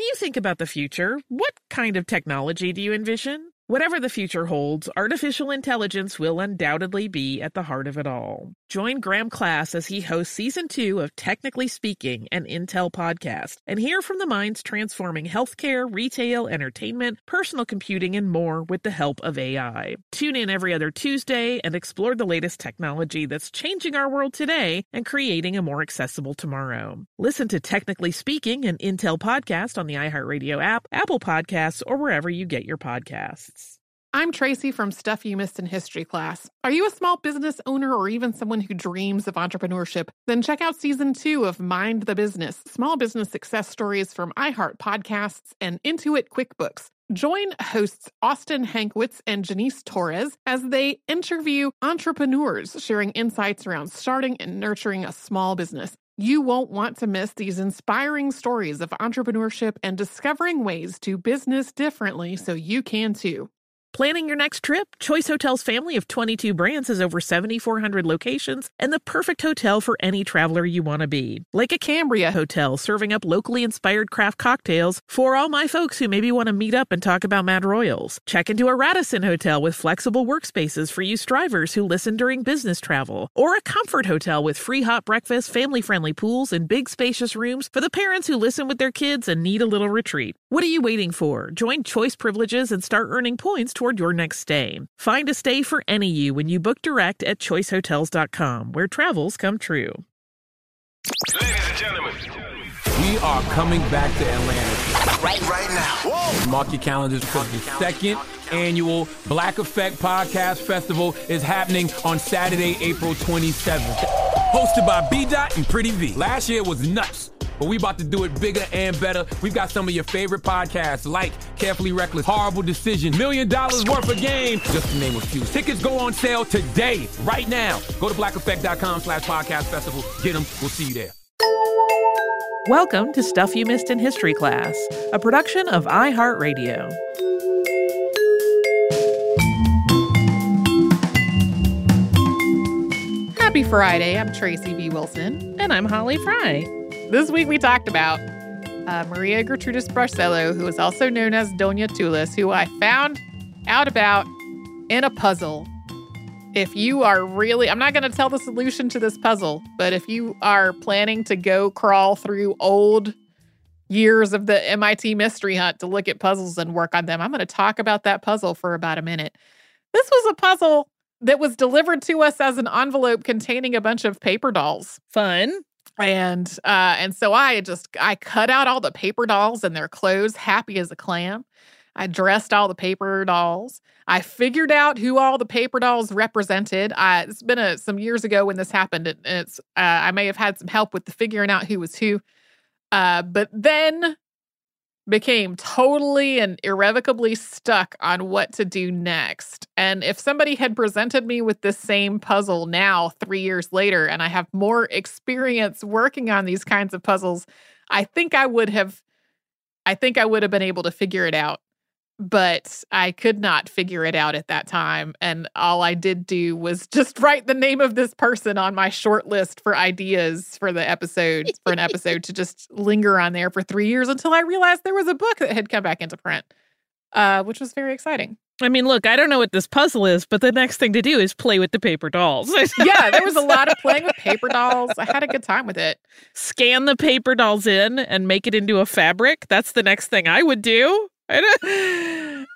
you think about the future, what kind of technology do you envision? Whatever the future holds, artificial intelligence will undoubtedly be at the heart of it all. Join Graham Class as he hosts Season 2 of Technically Speaking, an Intel podcast, and hear from the minds transforming healthcare, retail, entertainment, personal computing, and more with the help of AI. Tune in every other Tuesday and explore the latest technology that's changing our world today and creating a more accessible tomorrow. Listen to Technically Speaking, an Intel podcast on the iHeartRadio app, Apple Podcasts, or wherever you get your podcasts. I'm Tracy from Stuff You Missed in History Class. Are you a small business owner or even someone who dreams of entrepreneurship? Then check out Season 2 of Mind the Business, small business success stories from iHeart Podcasts and Intuit QuickBooks. Join hosts Austin Hankwitz and Janice Torres as they interview entrepreneurs sharing insights around starting and nurturing a small business. You won't want to miss these inspiring stories of entrepreneurship and discovering ways to business differently so you can too. Planning your next trip? Choice Hotels' family of 22 brands has over 7,400 locations and the perfect hotel for any traveler you want to be. Like a Cambria Hotel, serving up locally inspired craft cocktails for all my folks who maybe want to meet up and talk about Mad Royals. Check into a Radisson Hotel with flexible workspaces for you strivers who listen during business travel. Or a Comfort Hotel with free hot breakfast, family-friendly pools, and big spacious rooms for the parents who listen with their kids and need a little retreat. What are you waiting for? Join Choice Privileges and start earning points toward your next stay. Find a stay for any you when you book direct at choicehotels.com, where travels come true. Ladies and gentlemen, we are coming back to Atlanta right now. Whoa! Mark your calendars because the second annual Black Effect Podcast Festival is happening on Saturday, April 27th. Hosted by B-Dot and Pretty V. Last year was nuts, but we about to do it bigger and better. We've got some of your favorite podcasts like Carefully Reckless, Horrible Decision, $1 Million Worth of Game, just to name a few. Tickets go on sale today, right now. Go to blackeffect.com/podcast festival. Get them. We'll see you there. Welcome to Stuff You Missed in History Class, a production of iHeartRadio. Happy Friday. I'm Tracy V. Wilson. And I'm Holly Fry. This week we talked about Maria Gertrudis Barcelo, who is also known as Doña Tulis, who I found out about in a puzzle. If you are really, I'm not going to tell the solution to this puzzle, but if you are planning to go crawl through old years of the MIT Mystery Hunt to look at puzzles and work on them, I'm going to talk about that puzzle for about a minute. This was a puzzle that was delivered to us as an envelope containing a bunch of paper dolls. Fun. And so I cut out all the paper dolls and their clothes, happy as a clam. I dressed all the paper dolls. I figured out who all the paper dolls represented. It's been some years ago when this happened, and it's I may have had some help with the figuring out who was who. But then became totally and irrevocably stuck on what to do next. And if somebody had presented me with this same puzzle now, 3 years later, and I have more experience working on these kinds of puzzles, I think I would have been able to figure it out. But I could not figure it out at that time. And all I did do was just write the name of this person on my short list for ideas for the episode, for an episode to just linger on there for 3 years until I realized there was a book that had come back into print, which was very exciting. I mean, look, I don't know what this puzzle is, but the next thing to do is play with the paper dolls. Yeah, there was a lot of playing with paper dolls. I had a good time with it. Scan the paper dolls in and make it into a fabric. That's the next thing I would do. So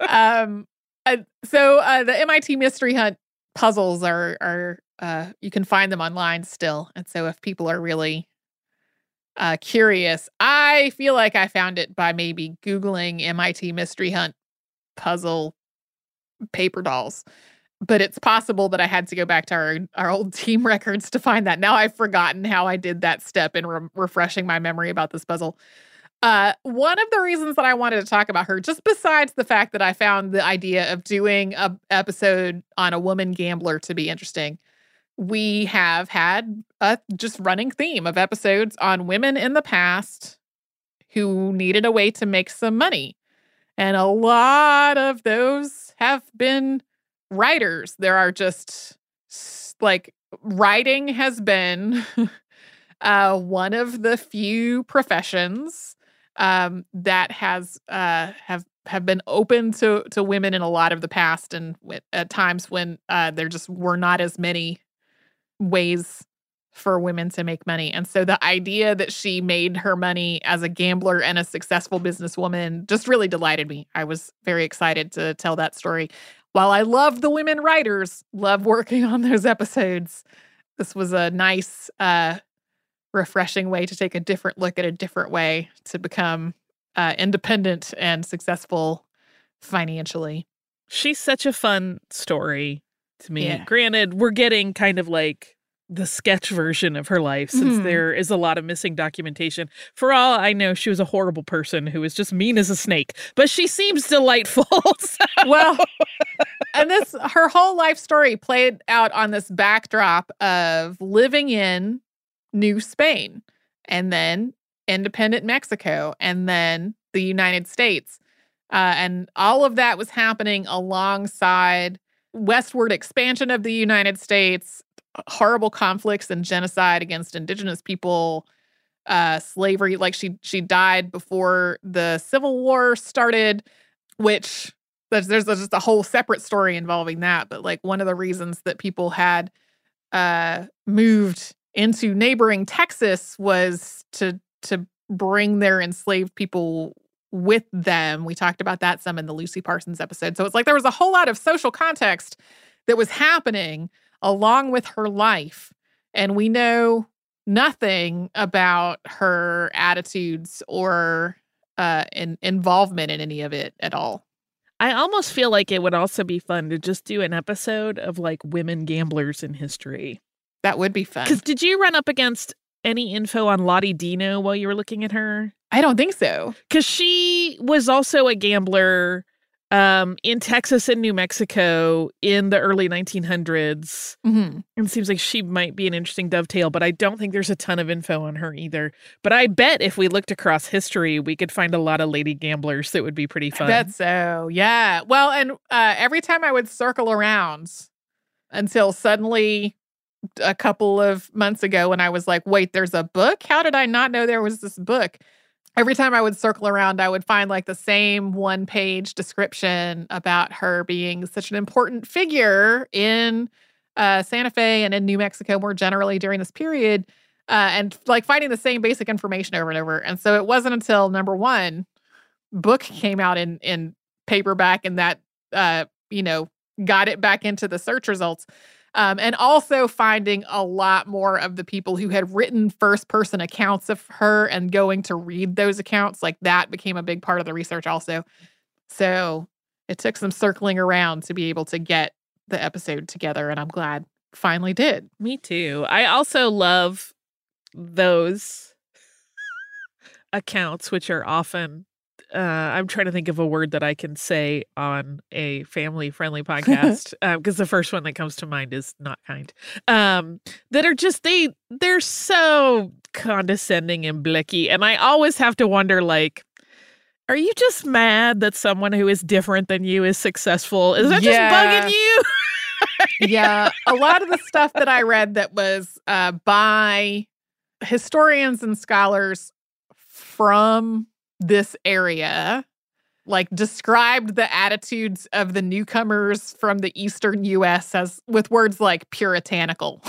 the MIT Mystery Hunt puzzles are you can find them online still. And so if people are really curious, I feel like I found it by maybe Googling MIT Mystery Hunt puzzle paper dolls. But it's possible that I had to go back to our old team records to find that. Now I've forgotten how I did that step in refreshing my memory about this puzzle. One of the reasons that I wanted to talk about her, just besides the fact that I found the idea of doing an episode on a woman gambler to be interesting, we have had a just running theme of episodes on women in the past who needed a way to make some money. And a lot of those have been writers. There are just like writing has been one of the few professions that has have been open to women in a lot of the past, and at times when there just were not as many ways for women to make money. And so the idea that she made her money as a gambler and a successful businesswoman just really delighted me. I was very excited to tell that story. While I love the women writers, love working on those episodes, this was a nice, refreshing way to take a different look at a different way to become independent and successful financially. She's such a fun story to me. Yeah. Granted, we're getting kind of like the sketch version of her life since there is a lot of missing documentation. For all I know, she was a horrible person who was just mean as a snake, but she seems delightful. So. Well, and her whole life story played out on this backdrop of living in New Spain and then independent Mexico and then the United States. And all of that was happening alongside westward expansion of the United States, horrible conflicts and genocide against indigenous people, slavery. Like she died before the Civil War started, which there's just a whole separate story involving that. But like one of the reasons that people had moved into neighboring Texas was to bring their enslaved people with them. We talked about that some in the Lucy Parsons episode. So it's like there was a whole lot of social context that was happening along with her life. And we know nothing about her attitudes or involvement in any of it at all. I almost feel like it would also be fun to just do an episode of like women gamblers in history. That would be fun. Because did you run up against any info on Lottie Dino while you were looking at her? I don't think so. Because she was also a gambler in Texas and New Mexico in the early 1900s. Mm-hmm. And it seems like she might be an interesting dovetail, but I don't think there's a ton of info on her either. But I bet if we looked across history, we could find a lot of lady gamblers that would be pretty fun. I bet so, yeah. Well, and every time I would circle around until suddenly a couple of months ago when I was like, wait, there's a book? How did I not know there was this book? Every time I would circle around, I would find like the same one-page description about her being such an important figure in Santa Fe and in New Mexico more generally during this period, and like finding the same basic information over and over. And so it wasn't until number one book came out in paperback and that, got it back into the search results. And also finding a lot more of the people who had written first-person accounts of her and going to read those accounts. Like that became a big part of the research also. So it took some circling around to be able to get the episode together, and I'm glad finally did. Me too. I also love those accounts, which are often... I'm trying to think of a word that I can say on a family-friendly podcast, because the first one that comes to mind is not kind. That are just, they're so condescending and blicky. And I always have to wonder, like, are you just mad that someone who is different than you is successful? Is that just bugging you? Yeah. A lot of the stuff that I read that was by historians and scholars from this area, like described the attitudes of the newcomers from the eastern U.S. as with words like puritanical.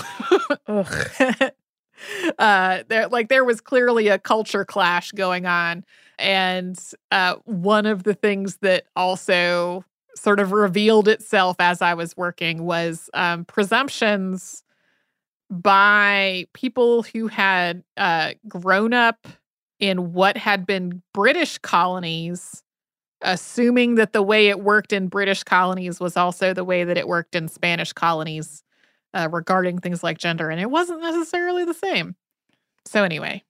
There was clearly a culture clash going on. And one of the things that also sort of revealed itself as I was working was presumptions by people who had grown up in what had been British colonies, assuming that the way it worked in British colonies was also the way that it worked in Spanish colonies regarding things like gender. And it wasn't necessarily the same. So anyway,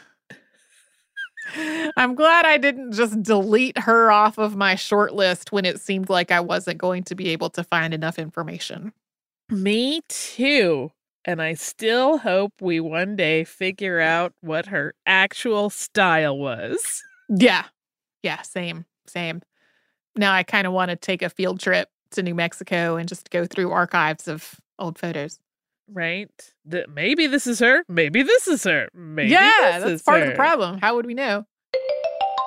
I'm glad I didn't just delete her off of my short list when it seemed like I wasn't going to be able to find enough information. Me too. And I still hope we one day figure out what her actual style was. Yeah. Yeah, same. Now I kind of want to take a field trip to New Mexico and just go through archives of old photos. Right? Maybe this is her. Maybe this is her. Maybe that's this is part her. of the problem. How would we know?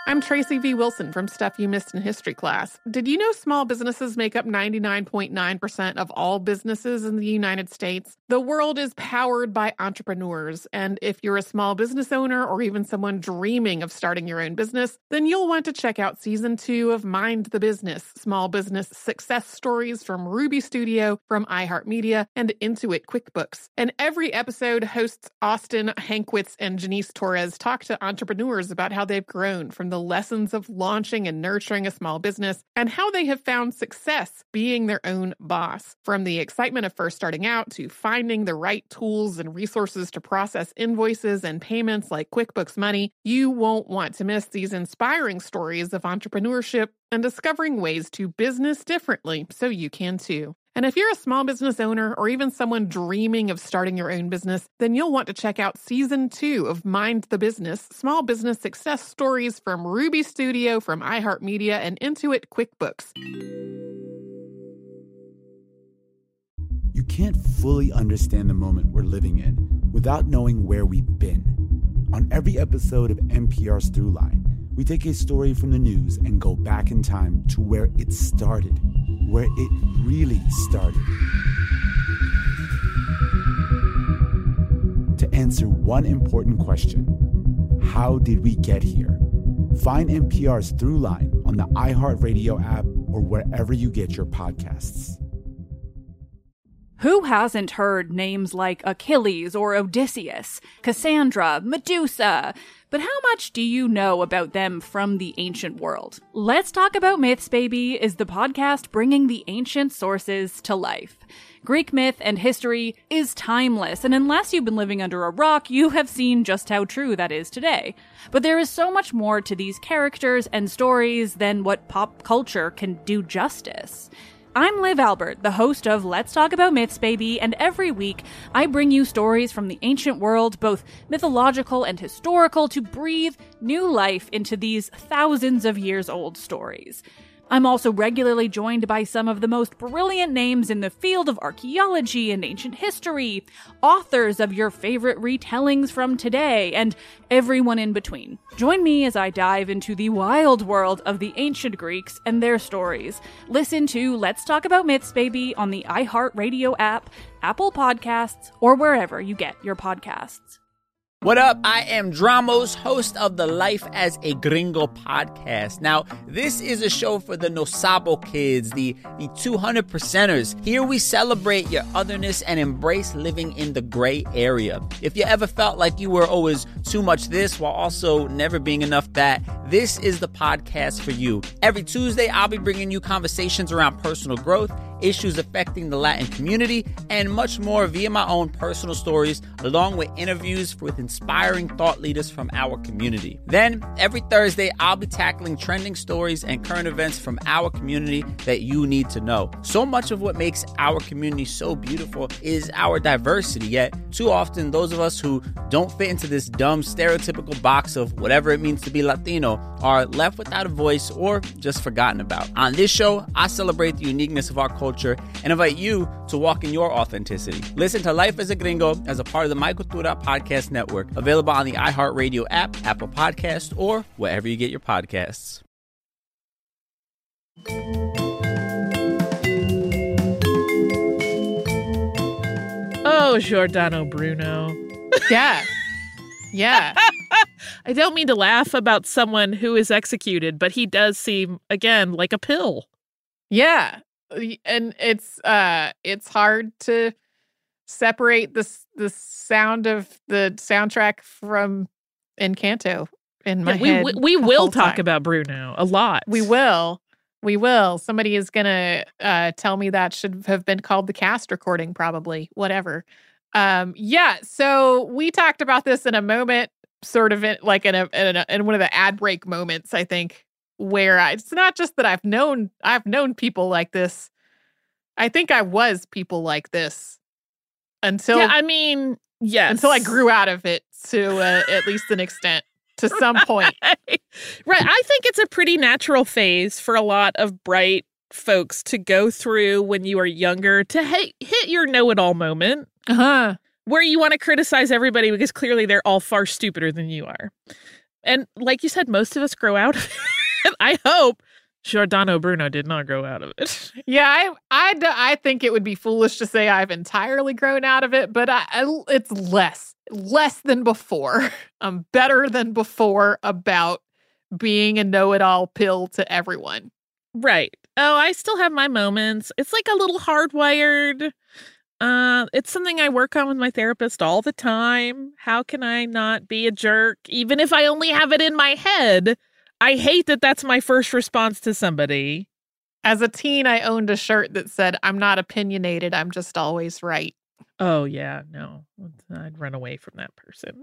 I'm Tracy V. Wilson from Stuff You Missed in History class. Did you know small businesses make up 99.9% of all businesses in the United States? The world is powered by entrepreneurs, and if you're a small business owner or even someone dreaming of starting your own business, then you'll want to check out Season 2 of Mind the Business, Small Business Success Stories from Ruby Studio, from iHeartMedia, and Intuit QuickBooks. And every episode, hosts Austin Hankwitz and Janice Torres talk to entrepreneurs about how they've grown from the lessons of launching and nurturing a small business and how they have found success being their own boss. From the excitement of first starting out to finding the right tools and resources to process invoices and payments like QuickBooks Money, you won't want to miss these inspiring stories of entrepreneurship and discovering ways to business differently so you can too. And if you're a small business owner or even someone dreaming of starting your own business, then you'll want to check out Season 2 of Mind the Business, Small Business Success Stories from Ruby Studio, from iHeartMedia, and Intuit QuickBooks. You can't fully understand the moment we're living in without knowing where we've been. On every episode of NPR's Throughline, we take a story from the news and go back in time to where it started, where it really started. To answer one important question: how did we get here? Find NPR's Throughline on the iHeartRadio app or wherever you get your podcasts. Who hasn't heard names like Achilles or Odysseus, Cassandra, Medusa? But how much do you know about them from the ancient world? Let's Talk About Myths, Baby is the podcast bringing the ancient sources to life. Greek myth and history is timeless, and unless you've been living under a rock, you have seen just how true that is today. But there is so much more to these characters and stories than what pop culture can do justice. I'm Liv Albert, the host of Let's Talk About Myths, Baby, and every week I bring you stories from the ancient world, both mythological and historical, to breathe new life into these thousands of years old stories. I'm also regularly joined by some of the most brilliant names in the field of archaeology and ancient history, authors of your favorite retellings from today, and everyone in between. Join me as I dive into the wild world of the ancient Greeks and their stories. Listen to Let's Talk About Myths, Baby on the iHeartRadio app, Apple Podcasts, or wherever you get your podcasts. What up? I am Dramos, host of the Life as a Gringo podcast. Now, this is a show for the No Sabo kids, the 200%ers. Here we celebrate your otherness and embrace living in the gray area. If you ever felt like you were always too much this while also never being enough that, this is the podcast for you. Every Tuesday, I'll be bringing you conversations around personal growth, issues affecting the Latin community, and much more via my own personal stories, along with interviews with inspiring thought leaders from our community. Then, every Thursday, I'll be tackling trending stories and current events from our community that you need to know. So much of what makes our community so beautiful is our diversity, yet too often those of us who don't fit into this dumb stereotypical box of whatever it means to be Latino are left without a voice or just forgotten about. On this show, I celebrate the uniqueness of our culture and invite you to walk in your authenticity. Listen to Life as a Gringo as a part of the My Cultura podcast network, available on the iHeartRadio app, Apple Podcasts, or wherever you get your podcasts. Oh, Giordano Bruno. Yeah. Yeah. I don't mean to laugh about someone who is executed, but he does seem, again, like a pill. Yeah. And it's hard to separate the sound of the soundtrack from Encanto in my head. We will talk about Bruno a lot. We will. Somebody is going to tell me that should have been called the cast recording, probably. Whatever. Yeah, so we talked about this in a moment, sort of in one of the ad break moments, I think, where it's not just that I've known people like this. I think I was people like this until until I grew out of it to at least an extent, to some point. Right. I think it's a pretty natural phase for a lot of bright folks to go through when you are younger, to hit your know-it-all moment. Where you want to criticize everybody because clearly they're all far stupider than you are. And like you said, most of us grow out of it. I hope Giordano Bruno did not grow out of it. Yeah, I think it would be foolish to say I've entirely grown out of it, but it's less than before. I'm better than before about being a know-it-all pill to everyone. Right. Oh, I still have my moments. It's like a little hardwired. It's something I work on with my therapist all the time. How can I not be a jerk, even if I only have it in my head? I hate that that's my first response to somebody. As a teen, I owned a shirt that said, "I'm not opinionated, I'm just always right." Oh, yeah, no. I'd run away from that person.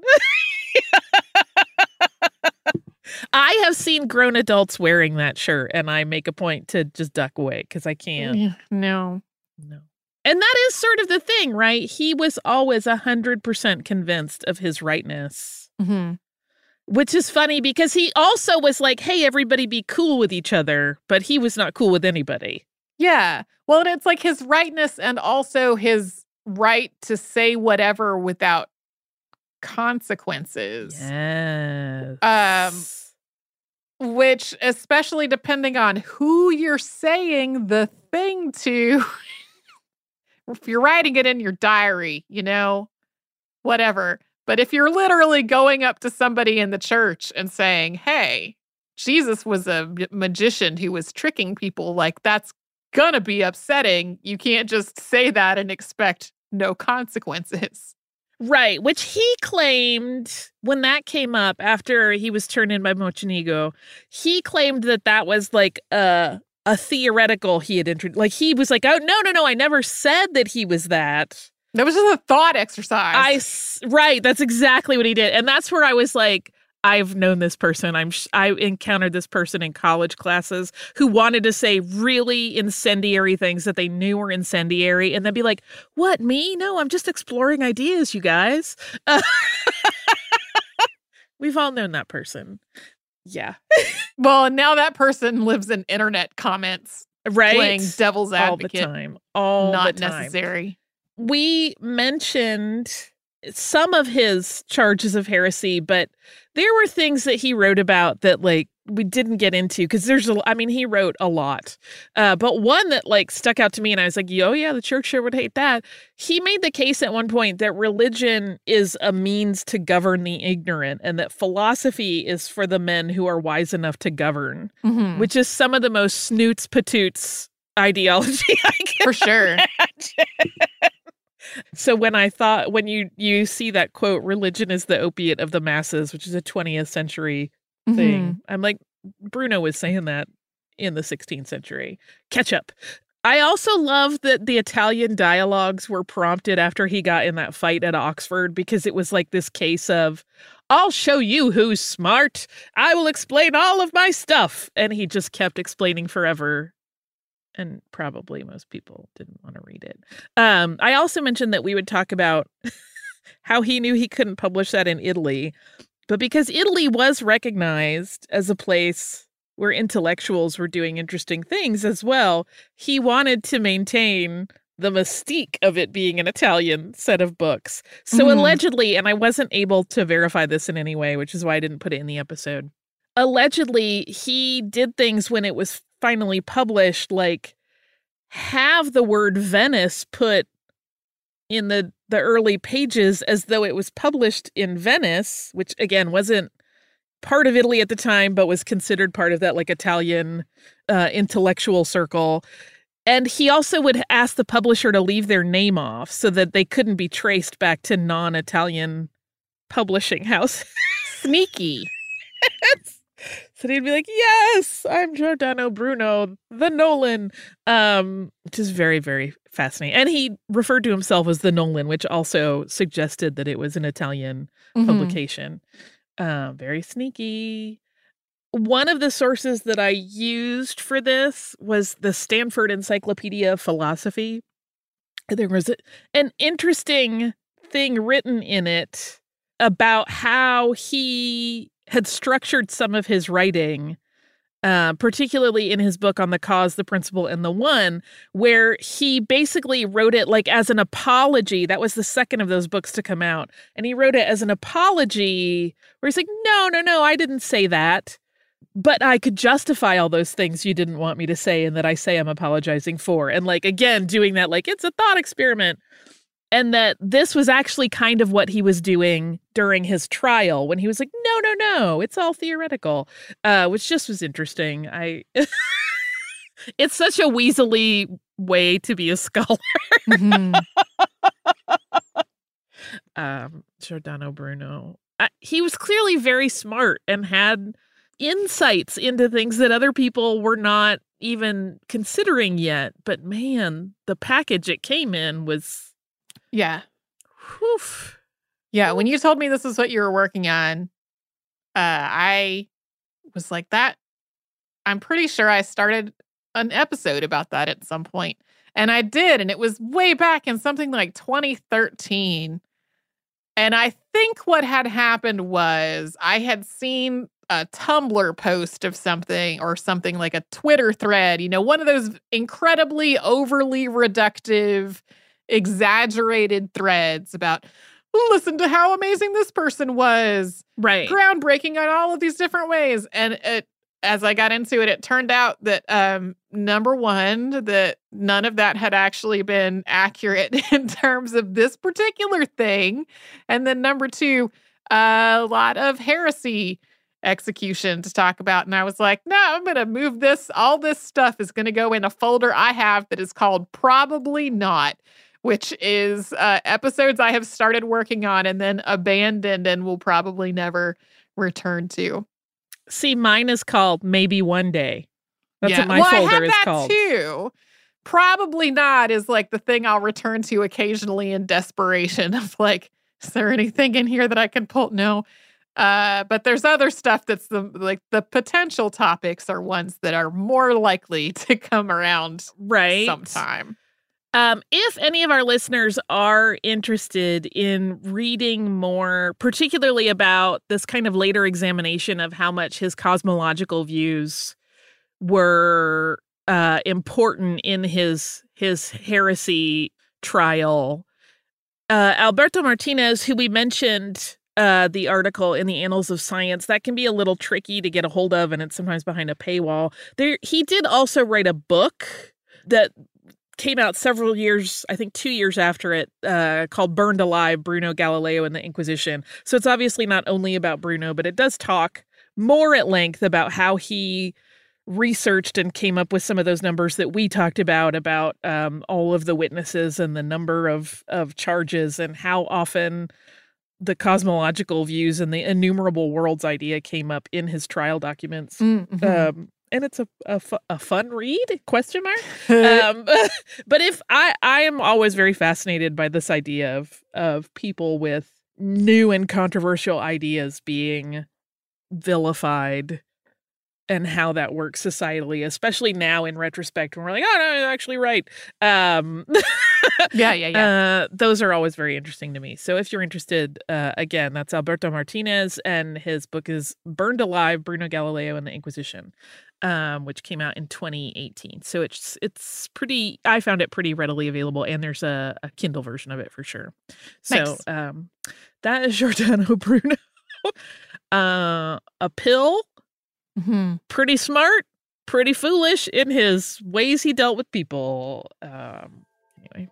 I have seen grown adults wearing that shirt, and I make a point to just duck away because I can't. Yeah, no. And that is sort of the thing, right? He was always 100% convinced of his rightness. Mm-hmm. Which is funny because he also was like, hey, everybody be cool with each other, but he was not cool with anybody. Yeah. Well, and it's like his rightness and also his right to say whatever without consequences. Yes. Which, especially depending on who you're saying the thing to, if you're writing it in your diary, whatever. But if you're literally going up to somebody in the church and saying, hey, Jesus was a magician who was tricking people, like that's gonna be upsetting. You can't just say that and expect no consequences. Right, which he claimed when that came up after he was turned in by Mocenigo, he claimed that was like a theoretical he had introduced. Like he was like, oh, no, I never said that he was that. That was just a thought exercise. Right. That's exactly what he did. And that's where I was like, I've known this person. I encountered this person in college classes who wanted to say really incendiary things that they knew were incendiary. And then be like, what, me? No, I'm just exploring ideas, you guys. We've all known that person. Yeah. Well, and now that person lives in internet comments. Right. Playing devil's advocate. All the time. All not the time. Necessary. We mentioned some of his charges of heresy, but there were things that he wrote about that like we didn't get into because he wrote a lot. But one that like stuck out to me and I was like, oh yeah, the church sure would hate that. He made the case at one point that religion is a means to govern the ignorant and that philosophy is for the men who are wise enough to govern, which is some of the most snoots patoots ideology I can for sure. imagine. So when you see that quote, religion is the opiate of the masses, which is a 20th century thing, I'm like, Bruno was saying that in the 16th century. Catch up. I also love that the Italian dialogues were prompted after he got in that fight at Oxford because it was like this case of, I'll show you who's smart. I will explain all of my stuff. And he just kept explaining forever. And probably most people didn't want to read it. I also mentioned that we would talk about how he knew he couldn't publish that in Italy. But because Italy was recognized as a place where intellectuals were doing interesting things as well, he wanted to maintain the mystique of it being an Italian set of books. So allegedly, and I wasn't able to verify this in any way, which is why I didn't put it in the episode. Allegedly, he did things when it was finally published, like have the word Venice put in the early pages as though it was published in Venice, which again wasn't part of Italy at the time, but was considered part of that like Italian intellectual circle. And he also would ask the publisher to leave their name off so that they couldn't be traced back to non-Italian publishing houses. Sneaky. So he'd be like, yes, I'm Giordano Bruno, the Nolan, which is very, very fascinating. And he referred to himself as the Nolan, which also suggested that it was an Italian publication. Very sneaky. One of the sources that I used for this was the Stanford Encyclopedia of Philosophy. There was an interesting thing written in it about how he had structured some of his writing particularly in his book on the cause, the principle, and the one, where he basically wrote it like as an apology. That was the second of those books to come out. And he wrote it as an apology where he's like, no, I didn't say that. But I could justify all those things you didn't want me to say and that I say I'm apologizing for. And like, again, doing that like it's a thought experiment. And that this was actually kind of what he was doing during his trial when he was like, no, it's all theoretical, which just was interesting. It's such a weaselly way to be a scholar. Giordano Bruno. He was clearly very smart and had insights into things that other people were not even considering yet. But man, the package it came in was... Yeah. Whew. Yeah, when you told me this is what you were working on, I was like, that... I'm pretty sure I started an episode about that at some point. And I did, and it was way back in something like 2013. And I think what had happened was I had seen a Tumblr post of something or something like a Twitter thread, one of those incredibly overly reductive, exaggerated threads about, listen to how amazing this person was. Right. Groundbreaking on all of these different ways. And as I got into it, it turned out that, number one, that none of that had actually been accurate in terms of this particular thing. And then number two, a lot of heresy execution to talk about. And I was like, no, I'm going to move this. All this stuff is going to go in a folder I have that is called Probably Not, which is episodes I have started working on and then abandoned and will probably never return to. See, mine is called Maybe One Day. That's what my folder is called. Too. Probably Not is like the thing I'll return to occasionally in desperation of like, is there anything in here that I can pull? No. But there's other stuff that's the potential topics are ones that are more likely to come around sometime. If any of our listeners are interested in reading more, particularly about this kind of later examination of how much his cosmological views were important in his heresy trial, Alberto Martinez, who we mentioned the article in the Annals of Science, that can be a little tricky to get a hold of, and it's sometimes behind a paywall. He did also write a book that came out several years, I think 2 years after it, called Burned Alive, Bruno, Galileo, and the Inquisition. So it's obviously not only about Bruno, but it does talk more at length about how he researched and came up with some of those numbers that we talked about all of the witnesses and the number of charges and how often the cosmological views and the innumerable worlds idea came up in his trial documents. Mm-hmm. And it's a fun read, ? But if I am always very fascinated by this idea of people with new and controversial ideas being vilified and how that works societally, especially now in retrospect when we're like, oh, no, you're actually right. Yeah. Those are always very interesting to me. So if you're interested, again, that's Alberto Martinez, and his book is Burned Alive, Bruno, Galileo, and the Inquisition, which came out in 2018. So it's pretty, I found it pretty readily available, and there's a Kindle version of it for sure. So nice. That is Giordano Bruno. A pill. Mm-hmm. Pretty smart, pretty foolish in his ways he dealt with people. Anyway.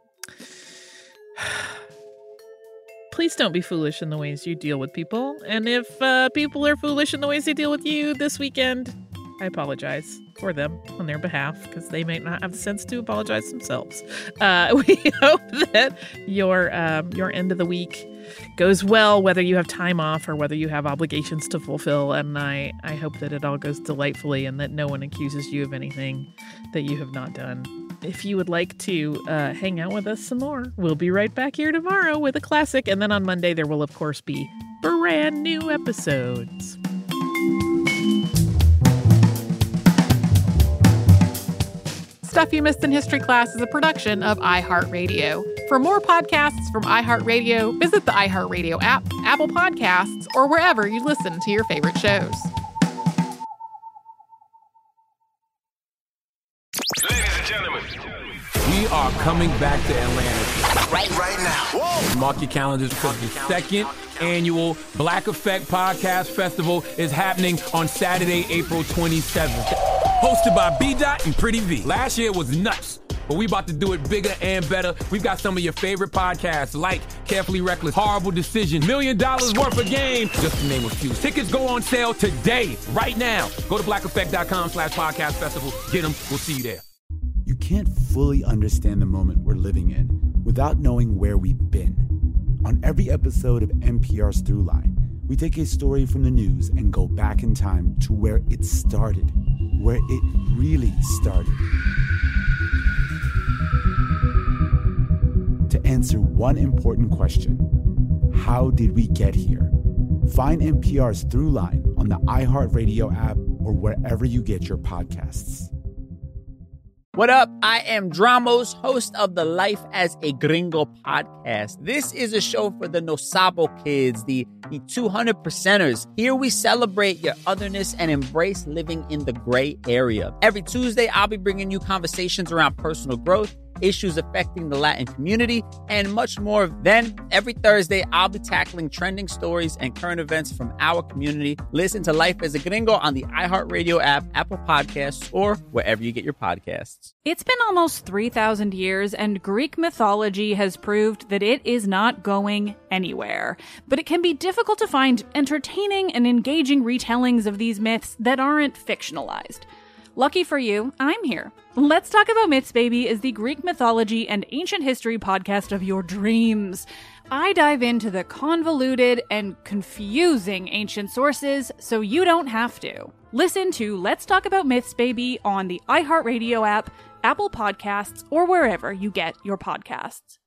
Please don't be foolish in the ways you deal with people. And if people are foolish in the ways they deal with you this weekend, I apologize for them on their behalf, because they might not have the sense to apologize themselves. We hope that your end of the week goes well, whether you have time off or whether you have obligations to fulfill. And I hope that it all goes delightfully and that no one accuses you of anything that you have not done. If you would like to hang out with us some more, we'll be right back here tomorrow with a classic. And then on Monday, there will, of course, be brand new episodes. Stuff You Missed in History Class is a production of iHeartRadio. For more podcasts from iHeartRadio, visit the iHeartRadio app, Apple Podcasts, or wherever you listen to your favorite shows. and gentlemen. We are coming back to Atlanta. Right now. Whoa. Mark your calendars because the second annual Black Effect Podcast Festival is happening on Saturday, April 27th. Hosted by B-Dot and Pretty V. Last year was nuts, but we about to do it bigger and better. We've got some of your favorite podcasts like Carefully Reckless, Horrible Decision, $1 Million Worth of Game, just to name a few. Tickets go on sale today, right now. Go to blackeffect.com/podcast festival. Get them. We'll see you there. You can't fully understand the moment we're living in without knowing where we've been. On every episode of NPR's Throughline, we take a story from the news and go back in time to where it started, where it really started. To answer one important question: how did we get here? Find NPR's Throughline on the iHeartRadio app or wherever you get your podcasts. What up? I am Dramos, host of the Life as a Gringo podcast. This is a show for the No Sabo kids, the 200%ers. Here we celebrate your otherness and embrace living in the gray area. Every Tuesday, I'll be bringing you conversations around personal growth, issues affecting the Latin community, and much more. Then, every Thursday, I'll be tackling trending stories and current events from our community. Listen to Life as a Gringo on the iHeartRadio app, Apple Podcasts, or wherever you get your podcasts. It's been almost 3,000 years, and Greek mythology has proved that it is not going anywhere. But it can be difficult to find entertaining and engaging retellings of these myths that aren't fictionalized. Lucky for you, I'm here. Let's Talk About Myths, Baby is the Greek mythology and ancient history podcast of your dreams. I dive into the convoluted and confusing ancient sources so you don't have to. Listen to Let's Talk About Myths, Baby on the iHeartRadio app, Apple Podcasts, or wherever you get your podcasts.